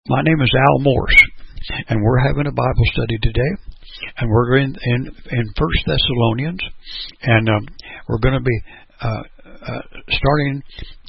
My name is Al Morse, and we're having a Bible study today, and we're in 1 Thessalonians, and we're going to be starting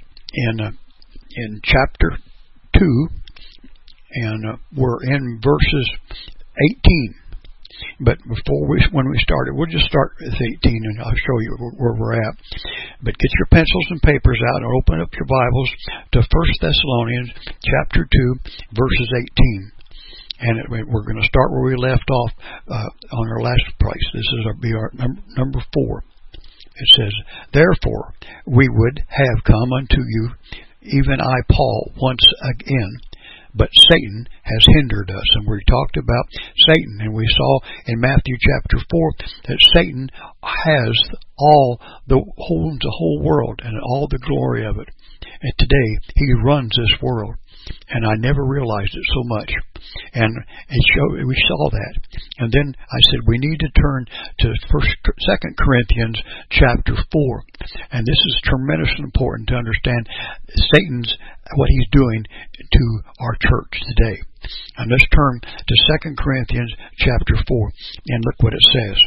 in chapter 2, and we're in verses 18. But when we started, we'll just start with 18, and I'll show you where we're at. But get your pencils and papers out and open up your Bibles to 1 Thessalonians chapter 2, verses 18. And we're going to start where we left off on our last place. This is our number 4. It says, "Therefore we would have come unto you, even I, Paul, once again, but Satan has hindered us." And we talked about Satan, and we saw in Matthew chapter 4 that Satan has the whole world and all the glory of it. And today he runs this world, and I never realized it so much. And we saw that. And then I said we need to turn to 2 Corinthians chapter 4. And this is tremendously important to understand what he's doing to our church today. And let's turn to 2 Corinthians chapter 4 and look what it says.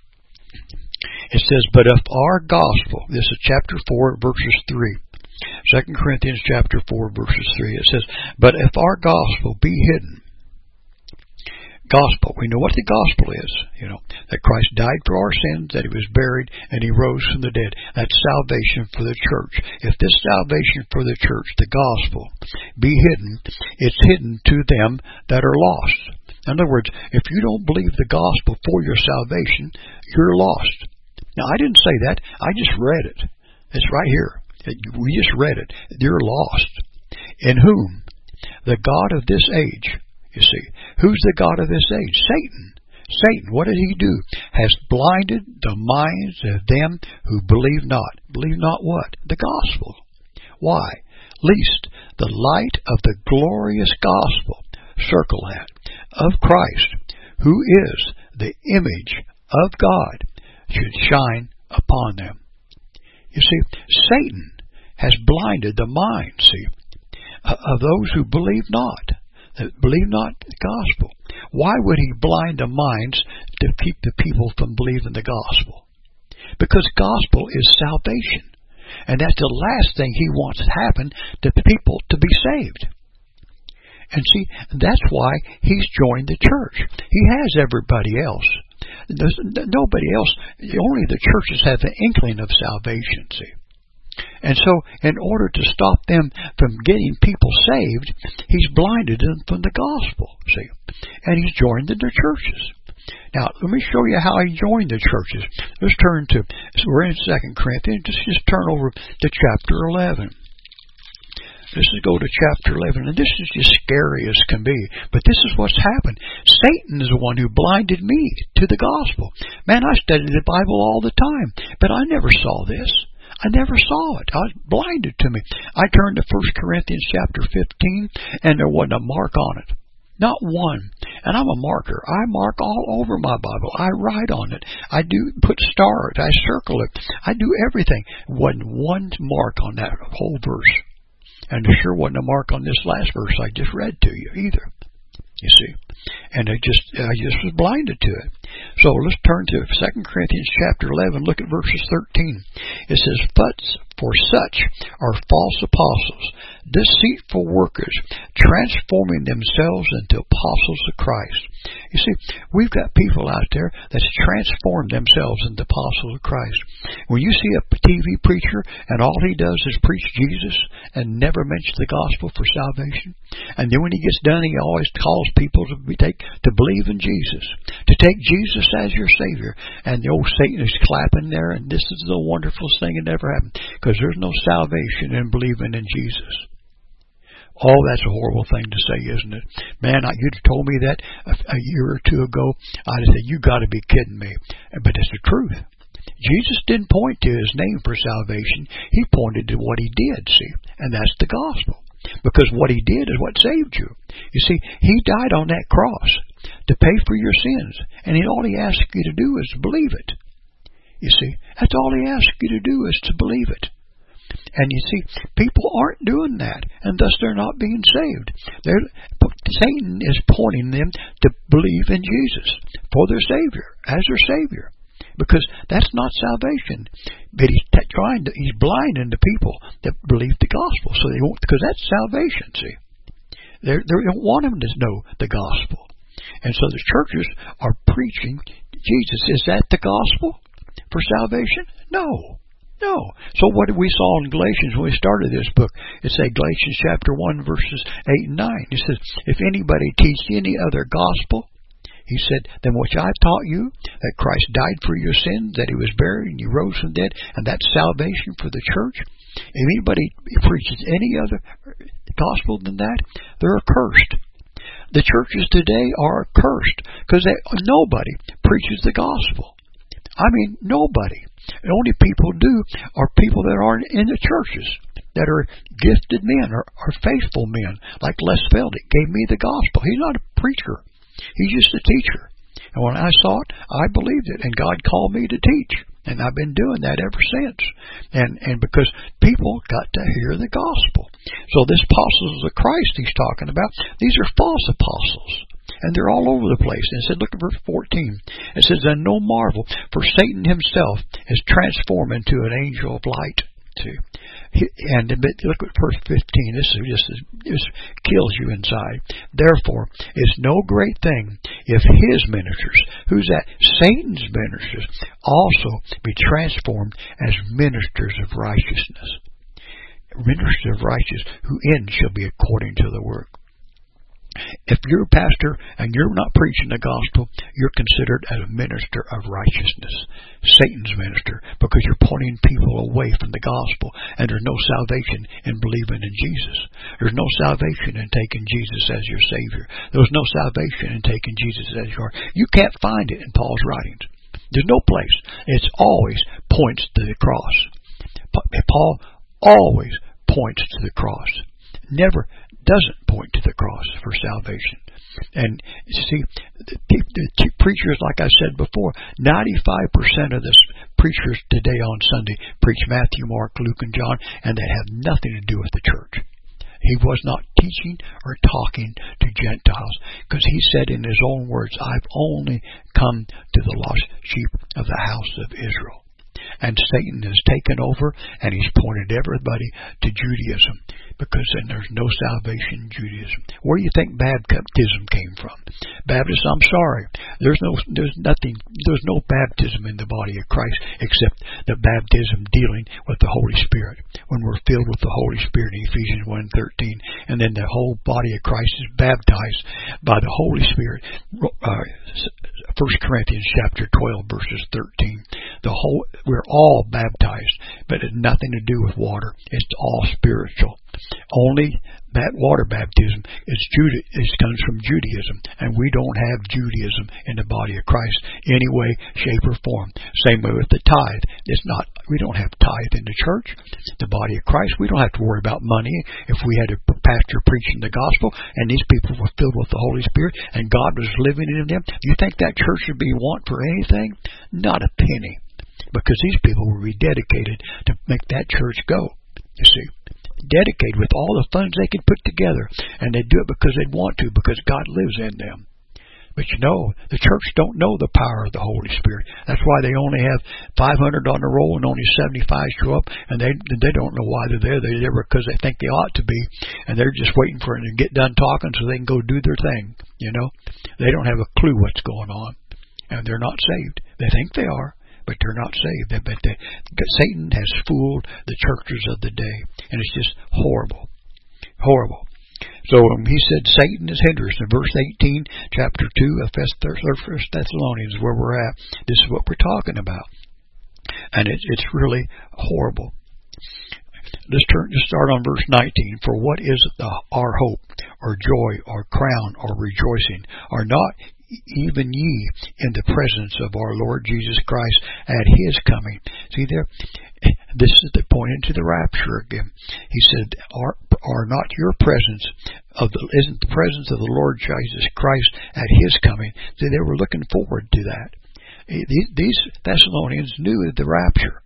It says, "But if our gospel," this is chapter 4, verses 3. 2 Corinthians chapter 4, verses 3. It says, "But if our gospel be hidden," gospel, we know what the gospel is, that Christ died for our sins, that he was buried, and he rose from the dead. That's salvation for the church. If this salvation for the church, the gospel, be hidden, it's hidden to them that are lost. In other words, if you don't believe the gospel for your salvation, you're lost. Now, I didn't say that. I just read it. It's right here. We just read it. You're lost. In whom? The God of this age. You see, who's the God of this age? Satan. Satan, what did he do? Has blinded the minds of them who believe not. Believe not what? The gospel. Why? Lest the light of the glorious gospel, circle that, of Christ, who is the image of God, should shine upon them. You see, Satan has blinded the minds, of those who believe not. That believe not the gospel. Why would he blind the minds to keep the people from believing the gospel? Because gospel is salvation. And that's the last thing he wants to happen to people to be saved. And see, that's why he's joined the church. He has everybody else. There's nobody else. Only the churches have the inkling of salvation, see. And so, in order to stop them from getting people saved, he's blinded them from the gospel, see. And he's joined the churches. Now, let me show you how he joined the churches. Let's turn to, we're in 2 Corinthians, just turn over to chapter 11. Let's just go to chapter 11, and this is just scary as can be, but this is what's happened. Satan is the one who blinded me to the gospel. Man, I studied the Bible all the time, but I never saw this. I never saw it. I was blinded to me. I turned to 1 Corinthians chapter 15, and there wasn't a mark on it. Not one. And I'm a marker. I mark all over my Bible. I write on it. I do put stars. I circle it. I do everything. Wasn't one mark on that whole verse. And there sure wasn't a mark on this last verse I just read to you either. You see. And I just was blinded to it. So let's turn to 2 Corinthians chapter 11. Look at verses 13. It says, "But for such are false apostles, deceitful workers, transforming themselves into apostles of Christ." You see, we've got people out there that's transformed themselves into apostles of Christ. When you see a TV preacher and all he does is preach Jesus and never mention the gospel for salvation, and then when he gets done, he always calls people to believe in Jesus, to take Jesus as your Savior, and the old Satan is clapping there, and this is the wonderfulest thing that ever happened, because there's no salvation in believing in Jesus. Oh, that's a horrible thing to say, isn't it? Man, you'd have told me that a year or two ago, I'd have said, you got to be kidding me. But it's the truth. Jesus didn't point to his name for salvation. He pointed to what he did, see, and that's the gospel. Because what he did is what saved you. You see, he died on that cross to pay for your sins, and all he asks you to do is believe it. You see, that's all he asks you to do is to believe it. And you see, people aren't doing that, and thus they're not being saved. Satan is pointing them to believe in Jesus for their Savior, as their Savior. Because that's not salvation. But he's blinding the people that believe the gospel. So they won't, because that's salvation, see. They don't want them to know the gospel. And so the churches are preaching Jesus. Is that the gospel for salvation? No. So what we saw in Galatians when we started this book, it said Galatians chapter 1 verses 8 and 9. It says, if anybody teach any other gospel, he said, then which I taught you, that Christ died for your sins, that he was buried and he rose from the dead, and that's salvation for the church. If anybody preaches any other gospel than that, they're accursed. The churches today are accursed because nobody preaches the gospel. I mean, nobody. The only people do are people that aren't in the churches, that are gifted men or faithful men, like Les Feldick gave me the gospel. He's not a preacher. He's just a teacher. And when I saw it, I believed it, and God called me to teach. And I've been doing that ever since. And because people got to hear the gospel. So this apostles of Christ he's talking about, these are false apostles. And they're all over the place. And it said, look at verse 14. It says, and no marvel, for Satan himself is transformed into an angel of light. See? And look at verse 15. This kills you inside. Therefore, it's no great thing if his ministers, who's that? Satan's ministers, also be transformed as ministers of righteousness. Ministers of righteousness, whose end shall be according to the work. If you're a pastor and you're not preaching the gospel, you're considered as a minister of righteousness, Satan's minister, because you're pointing people away from the gospel, and there's no salvation in believing in Jesus. There's no salvation in taking Jesus as your Savior. There's no salvation in taking Jesus as your... You can't find it in Paul's writings. There's no place. It's always points to the cross. Paul always points to the cross. Never doesn't point to the cross for salvation. And see, the preachers, like I said before, 95% of the preachers today on Sunday preach Matthew, Mark, Luke, and John, and they have nothing to do with the church. He was not teaching or talking to Gentiles, because he said in his own words, I've only come to the lost sheep of the house of Israel. And Satan has taken over, and he's pointed everybody to Judaism, because then there's no salvation in Judaism. Where do you think baptism came from? Baptism, I'm sorry, there's no baptism in the body of Christ except the baptism dealing with the Holy Spirit. When we're filled with the Holy Spirit in Ephesians 1:13, and then the whole body of Christ is baptized by the Holy Spirit. 1 Corinthians chapter 12 verses 13. We're all baptized, but it has nothing to do with water. It's all spiritual. Only that water baptism comes from Judaism, and we don't have Judaism in the body of Christ any way, shape, or form. Same way with the tithe. We don't have tithe in the church. The body of Christ, we don't have to worry about money. If we had a pastor preaching the gospel, and these people were filled with the Holy Spirit, and God was living in them, do you think that church would be want for anything? Not a penny. Because these people will be dedicated to make that church go. You see, dedicated with all the funds they could put together, and they do it because they want to, because God lives in them. But you know, the church don't know the power of the Holy Spirit. That's why they only have 500 on the roll and only 75 show up, and they don't know why they're there. They're there because they think they ought to be, and they're just waiting for it to get done talking so they can go do their thing. You know, they don't have a clue what's going on, and they're not saved. They think they are, but they're not saved. Satan has fooled the churches of the day, and it's just horrible. Horrible. So he said Satan is hindrance. In verse 18, chapter 2 of 1 Thessalonians, where we're at, this is what we're talking about. And it's really horrible. Let's start on verse 19. For what is our hope, or joy, or crown, or rejoicing? Are not even ye in the presence of our Lord Jesus Christ at his coming? See there, this is the point into the rapture again. He said, are not your presence isn't the presence of the Lord Jesus Christ at his coming? See, they were looking forward to that. These Thessalonians knew the rapture,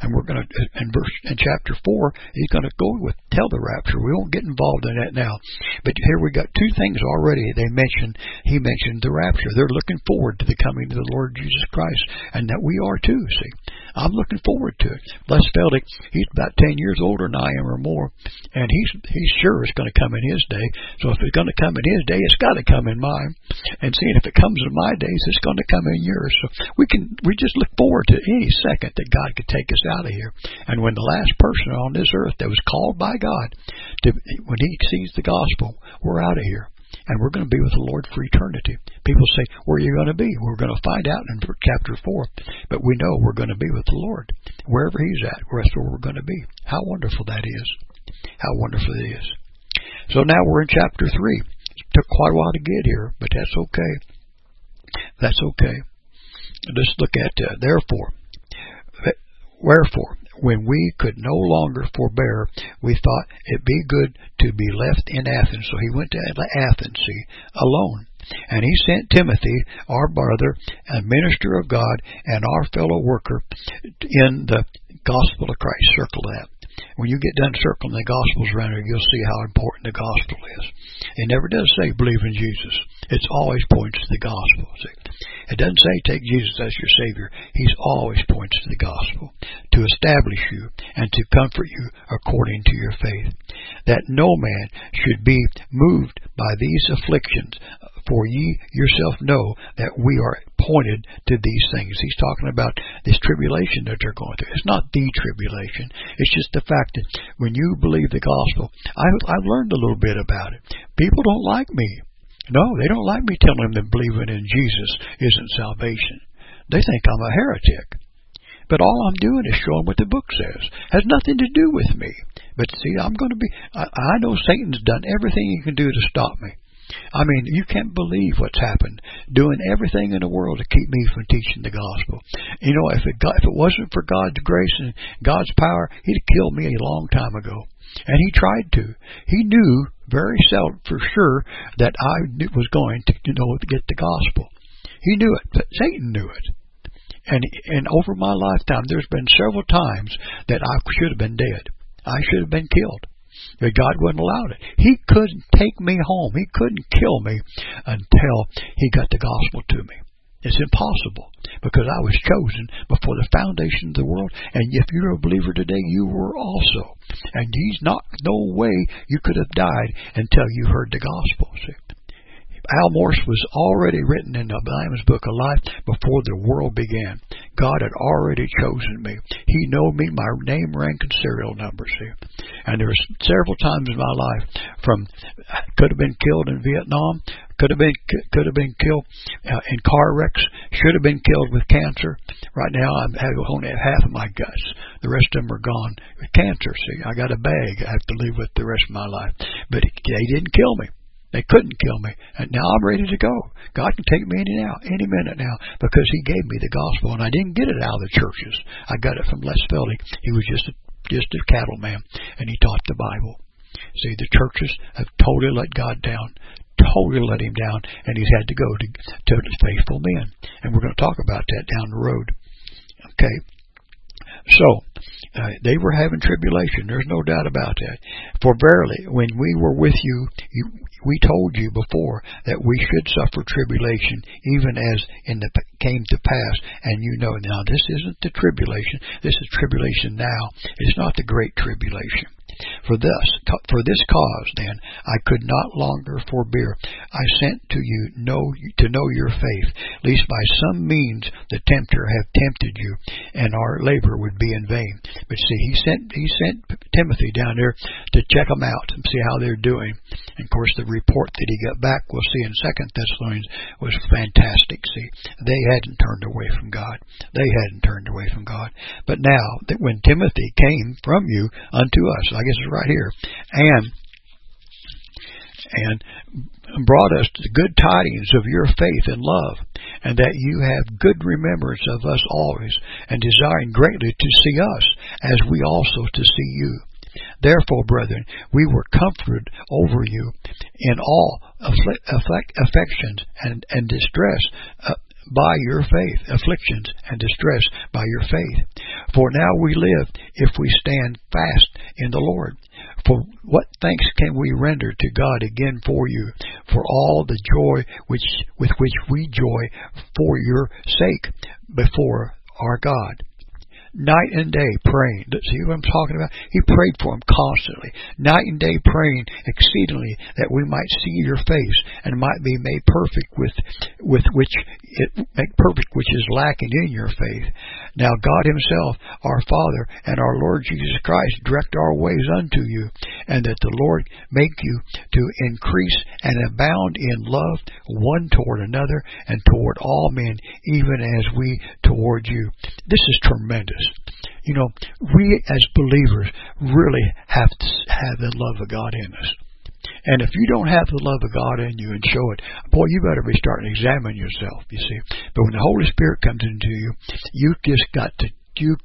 And we're going to, in chapter 4, he's going to tell the rapture. We won't get involved in that now. But here we got two things already he mentioned the rapture. They're looking forward to the coming of the Lord Jesus Christ, and that we are too, see. I'm looking forward to it. Les Feldick, he's about 10 years older than I am or more, and he's sure it's going to come in his day. So if it's going to come in his day, it's got to come in mine. And see, if it comes in my days, it's going to come in yours. So we just look forward to any second that God could take us out of here. And when the last person on this earth that was called by God, when he sees the gospel, we're out of here. And we're going to be with the Lord for eternity. People say, where are you going to be? We're going to find out in chapter 4. But we know we're going to be with the Lord. Wherever he's at, that's where we're going to be. How wonderful that is. How wonderful it is. So now we're in chapter 3. It took quite a while to get here, but that's okay. That's okay. Let's look at, therefore. Wherefore, when we could no longer forbear, we thought it be good to be left in Athens. So he went to Athens, alone. And he sent Timothy, our brother, a minister of God, and our fellow worker in the gospel of Christ. Circle that. When you get done circling the Gospels around here, you'll see how important the Gospel is. It never does say believe in Jesus. It always points to the Gospel. See? It doesn't say take Jesus as your Savior. He's always points to the Gospel to establish you and to comfort you according to your faith. That no man should be moved by these afflictions, for ye yourself know that we are appointed to these things. He's talking about this tribulation that they're going through. It's not the tribulation. It's just the fact that when you believe the gospel, I've learned a little bit about it. People don't like me. No, they don't like me telling them that believing in Jesus isn't salvation. They think I'm a heretic. But all I'm doing is showing what the book says. It has nothing to do with me. But see, I know Satan's done everything he can do to stop me. I mean, you can't believe what's happened, doing everything in the world to keep me from teaching the gospel. You know, if it wasn't for God's grace and God's power, he'd have killed me a long time ago. And he tried to. He knew very seldom for sure that I was going to get the gospel. He knew it, but Satan knew it. And over my lifetime, there's been several times that I should have been dead. I should have been killed. But God wouldn't allow it. He couldn't take me home. He couldn't kill me until he got the gospel to me. It's impossible because I was chosen before the foundation of the world. And if you're a believer today, you were also. And no way you could have died until you heard the gospel. See? Al Morse was already written in the Lamb's Book of Life before the world began. God had already chosen me. He knew me, my name, rank, and serial number. See? And there were several times in my life could have been killed in Vietnam, could have been killed in car wrecks, should have been killed with cancer. Right now I only have half of my guts. The rest of them are gone with cancer. See, I got a bag I have to live with the rest of my life. But they didn't kill me. They couldn't kill me. And now I'm ready to go. God can take me any minute now, because he gave me the gospel. And I didn't get it out of the churches. I got it from Les Feldick. He was just a cattleman, and he taught the Bible. See, the churches have totally let God down. Totally let him down, and he's had to go to faithful men. And we're going to talk about that down the road. Okay. So, they were having tribulation. There's no doubt about that. For verily, when we were with you, we told you before that we should suffer tribulation, even as came to pass. And you know, now this isn't the tribulation. This is tribulation now. It's not the great tribulation. For this cause, then, I could not longer forbear. I sent to you to know your faith, lest by some means the tempter have tempted you, and our labor would be in vain. But see, he sent Timothy down there to check them out and see how they're doing. And of course, the report that he got back, we'll see in 2 Thessalonians, was fantastic. See, they hadn't turned away from God. They hadn't turned away from God. But now, that when Timothy came from you unto us, I guess it's right here, and brought us the good tidings of your faith and love, and that you have good remembrance of us always, and desiring greatly to see us, as we also to see you. Therefore, brethren, we were comforted over you in all affections and distress by your faith, afflictions and distress by your faith, For now we live if we stand fast in the Lord. For what thanks can we render to God again for you, for all the joy with which we joy for your sake before our God? Night and day praying. See what I'm talking about? He prayed for him constantly. Night and day praying exceedingly that we might see your face and might be made perfect with which is lacking in your faith. Now God himself, our Father and our Lord Jesus Christ, direct our ways unto you, and that the Lord make you to increase and abound in love one toward another and toward all men, even as we toward you. This is tremendous. You know, we as believers really have to have the love of God in us. And if you don't have the love of God in you and show it, boy, you better be starting to examine yourself, you see. But when the Holy Spirit comes into you, you've got to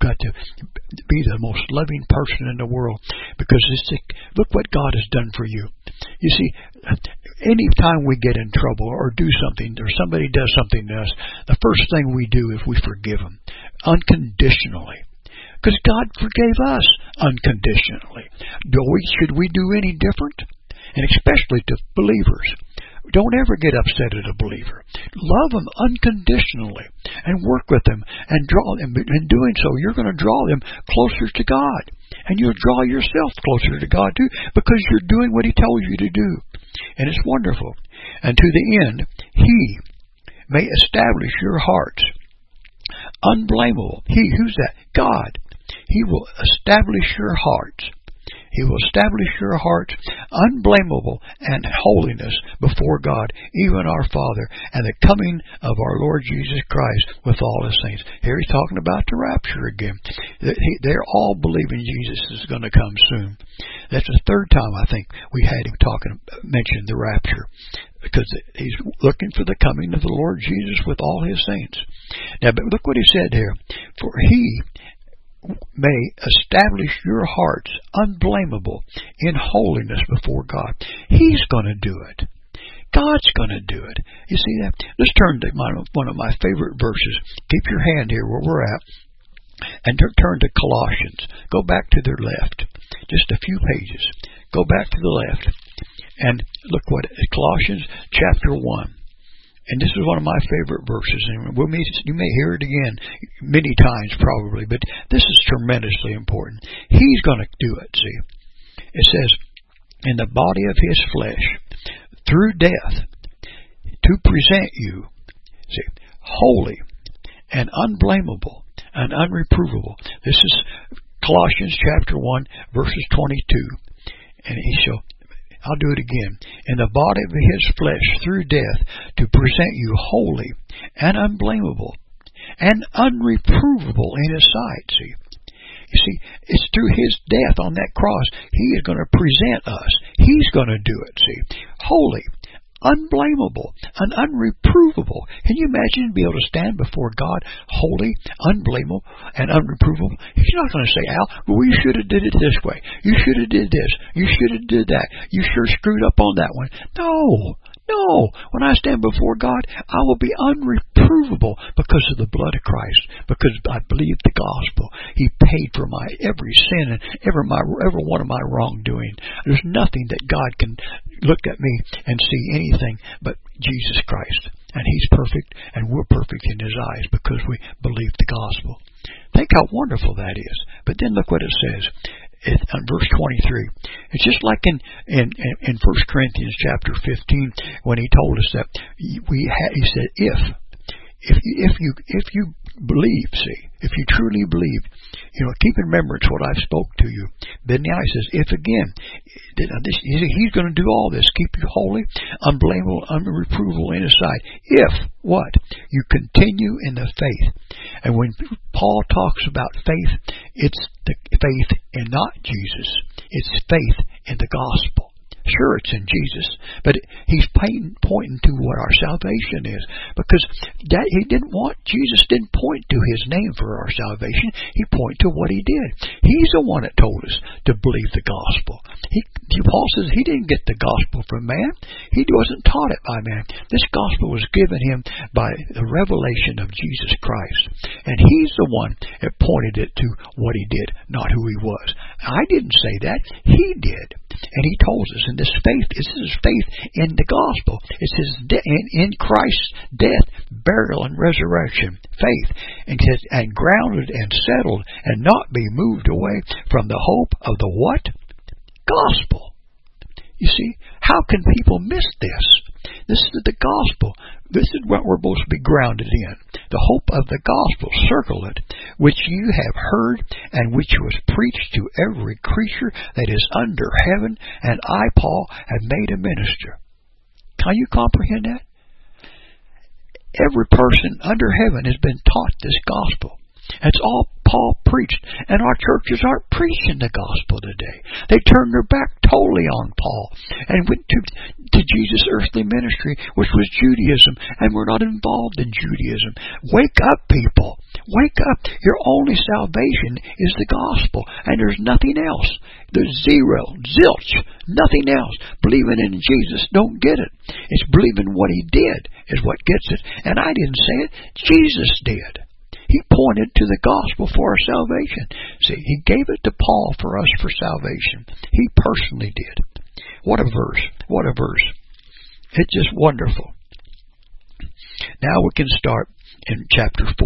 be the most loving person in the world, because look what God has done for you. You see, any time we get in trouble or do something, or somebody does something to us, the first thing we do is we forgive them unconditionally. Because God forgave us unconditionally. Should we do any different? And especially to believers. Don't ever get upset at a believer. Love them unconditionally and work with them and draw them. In doing so, you're going to draw them closer to God. And you'll draw yourself closer to God too, because you're doing what He tells you to do. And it's wonderful. And to the end, He may establish your hearts unblameable. He, who's that? God. He will establish your hearts. He will establish your hearts unblameable and holiness before God, even our Father, and the coming of our Lord Jesus Christ with all His saints. Here he's talking about the rapture again. They're all believing Jesus is going to come soon. That's the third time I think we had him mention the rapture, because he's looking for the coming of the Lord Jesus with all His saints. Now, but look what he said here. For He may establish your hearts unblameable in holiness before God. He's going to do it. God's going to do it. You see that? Let's turn to one of my favorite verses. Keep your hand here where we're at, and turn to Colossians. Go back to their left. Just a few pages. Go back to the left. And look what Colossians chapter 1. And this is one of my favorite verses, and you may hear it again many times probably, but this is tremendously important. He's going to do it, see. It says, in the body of His flesh, through death, to present you, see, holy and unblameable and unreprovable. This is Colossians chapter 1, verses 22. And He shall... I'll do it again. In the body of His flesh, through death, to present you holy and unblameable and unreprovable in His sight. See? You see, it's through His death on that cross, He is going to present us. He's going to do it, see? Holy, unblameable, and unreprovable. Can you imagine being able to stand before God, holy, unblameable, and unreprovable? He's not going to say, Al, well, you should have did it this way. You should have did this. You should have did that. You sure screwed up on that one. No. When I stand before God, I will be unreprovable because of the blood of Christ, because I believe the gospel. He paid for my every sin and every one of my wrongdoing. There's nothing that God can look at me and see anything but Jesus Christ. And He's perfect, and we're perfect in His eyes because we believe the gospel. Think how wonderful that is. But then look what it says. In verse 23, it's just like in 1 Corinthians chapter 15 when he told us that he said, if you believe, see, if you truly believe, keep in remembrance what I've spoke to you. Then now he says, if again, He's going to do all this, keep you holy, unblameable, unreprovable in His sight. If what? You continue in the faith. And when Paul talks about faith, it's the faith in not Jesus. It's faith in the gospel. Sure, it's in Jesus, but he's pointing to what our salvation is, because Jesus didn't point to his name for our salvation. He pointed to what he did. He's the one that told us to believe the gospel. Paul says he didn't get the gospel from man. He wasn't taught it by man. This gospel was given him by the revelation of Jesus Christ, and he's the one that pointed it to what he did, not who he was. I didn't say that. He did. And he told us, and this is faith in the gospel. It's in Christ's death, burial, and resurrection. Faith, and grounded and settled, and not be moved away from the hope of the what? Gospel. You see, how can people miss this? This is the gospel. This is what we're supposed to be grounded in. The hope of the gospel, circle it, which you have heard, and which was preached to every creature that is under heaven, and I, Paul, have made a minister. Can you comprehend that? Every person under heaven has been taught this gospel. That's all Paul preached, and our churches aren't preaching the gospel today. They turned their back totally on Paul and went to Jesus' earthly ministry, which was Judaism, and we're not involved in Judaism. Wake up, people. Wake up. Your only salvation is the gospel, and there's nothing else. There's zilch, nothing else. Believing in Jesus don't get it. It's believing what he did is what gets it, and I didn't say it. Jesus did. He pointed to the gospel for our salvation. See, he gave it to Paul for us for salvation. He personally did. What a verse. What a verse. It's just wonderful. Now we can start in chapter 4.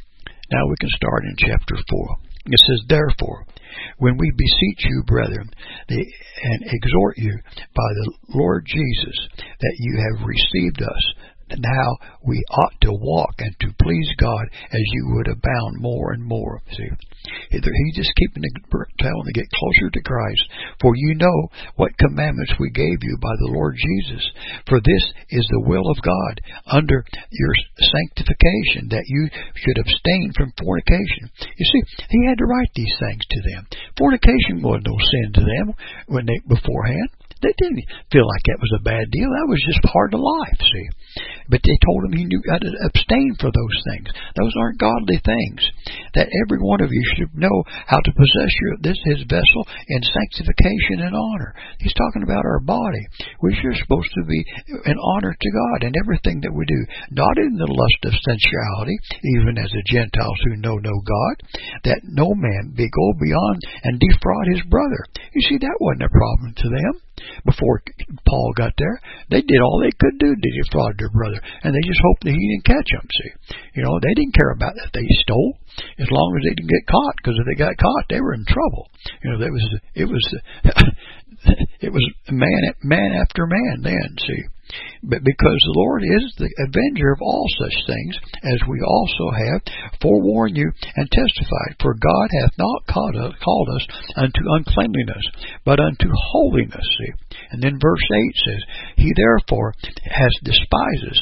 It says, therefore, when we beseech you, brethren, and exhort you by the Lord Jesus, that you have received us, and how we ought to walk and to please God as you would abound more and more. See, he's just keeping telling to get closer to Christ. For you know what commandments we gave you by the Lord Jesus. For this is the will of God under your sanctification, that you should abstain from fornication. You see, he had to write these things to them. Fornication was no sin to them beforehand. They didn't feel like that was a bad deal. That was just part of life, see. But they told him he knew how to abstain for those things. Those aren't godly things. That every one of you should know how to possess his vessel in sanctification and honor. He's talking about our body. We're supposed to be in honor to God in everything that we do. Not in the lust of sensuality, even as the Gentiles who know no God, that no man go beyond and defraud his brother. You see, that wasn't a problem to them. Before Paul got there, they did all they could do to defraud their brother, and they just hoped that he didn't catch them. See, they didn't care about that they stole, as long as they didn't get caught. Because if they got caught, they were in trouble. It was man after man then. See, but because the Lord is the avenger of all such things, as we also have forewarned you and testified. For God hath not called us unto uncleanliness, but unto holiness. See, and then verse 8 says, he therefore has despised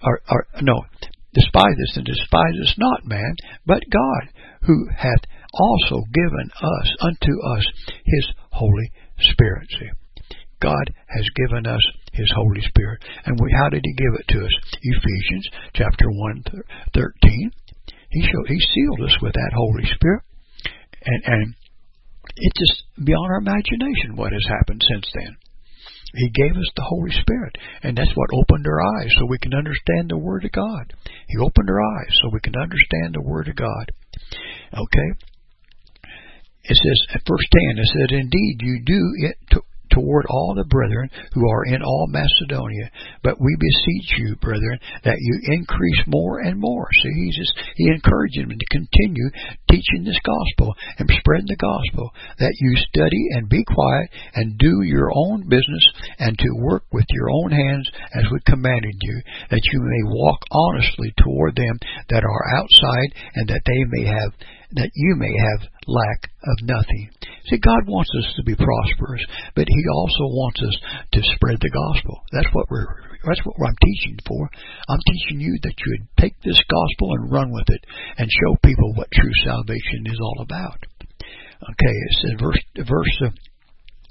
and despiseth not man, but God, who hath also given unto us his Holy Spirit. See, God has given us his Holy Spirit. And how did he give it to us? Ephesians chapter 1:13. He sealed us with that Holy Spirit. And it's just beyond our imagination what has happened since then. He gave us the Holy Spirit, and that's what opened our eyes so we can understand the Word of God. He opened our eyes so we can understand the Word of God. Okay? It says, at verse 10, it said, indeed you do it toward all the brethren who are in all Macedonia, but we beseech you, brethren, that you increase more and more. See, he encouraged them to continue teaching this gospel and spreading the gospel, that you study and be quiet and do your own business, and to work with your own hands as we commanded you, that you may walk honestly toward them that are outside, and that you may have lack of nothing. See, God wants us to be prosperous, but he also wants us to spread the gospel. That's what I'm teaching for. I'm teaching you that you would take this gospel and run with it and show people what true salvation is all about. Okay, it says verse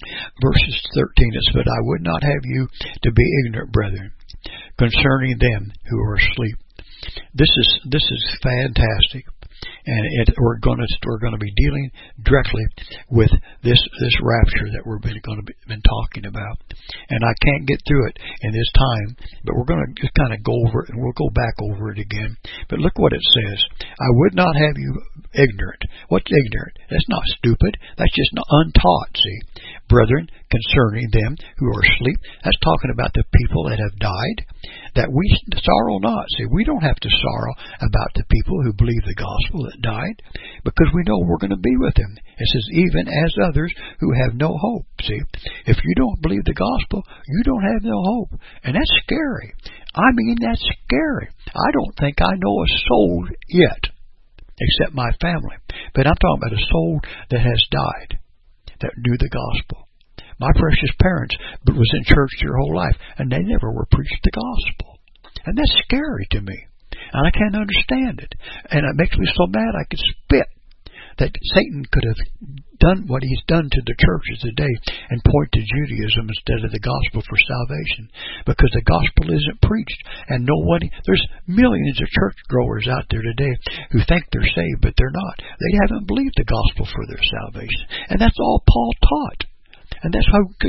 Verses 13, it said, "I would not have you to be ignorant, brethren, concerning them who are asleep." This is fantastic. And we're going to be dealing directly with this rapture that we're been talking about. And I can't get through it in this time, but we're going to just kind of go over it, and we'll go back over it again. But look what it says. "I would not have you ignorant." What's ignorant? That's not stupid. That's just untaught, see. "Brethren, concerning them who are asleep." That's talking about the people that have died. "That we sorrow not." See, we don't have to sorrow about the people who believe the gospel that died, because we know we're going to be with them. It says, "even as others who have no hope." See, if you don't believe the gospel, you don't have no hope. And that's scary. I mean, that's scary. I don't think I know a soul yet, except my family. But I'm talking about a soul that has died, that knew the gospel. My precious parents was in church their whole life, and they never were preached the gospel. And that's scary to me. And I can't understand it. And it makes me so mad I could spit that Satan could have done what he's done to the churches today and point to Judaism instead of the gospel for salvation, because the gospel isn't preached. And there's millions of church growers out there today who think they're saved, but they're not. They haven't believed the gospel for their salvation. And that's all Paul taught. And that's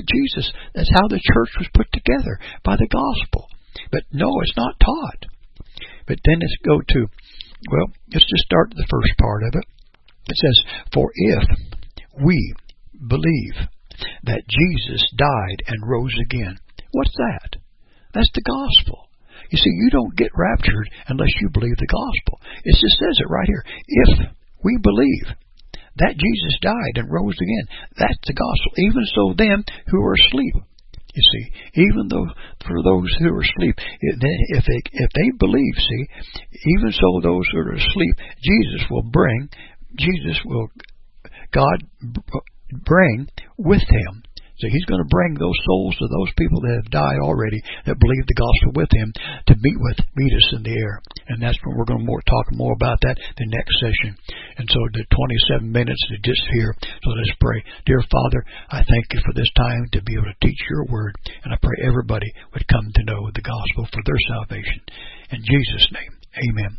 how the church was put together, by the gospel. But no, it's not taught. But then let's go to, let's just start the first part of it. It says, "For if we believe that Jesus died and rose again." What's that? That's the gospel. You see, you don't get raptured unless you believe the gospel. It just says it right here. If we believe that Jesus died and rose again, that's the gospel. "Even so, them who are asleep." You see, even though for those who are asleep, if they believe, see, even so those who are asleep, God bring with him. So he's going to bring those souls to those people that have died already, that believe the gospel with him, to meet us in the air. And that's when we're going to talk more about that the next session. And so the 27 minutes is just here. So let's pray. Dear Father, I thank you for this time to be able to teach your word. And I pray everybody would come to know the gospel for their salvation. In Jesus' name, amen.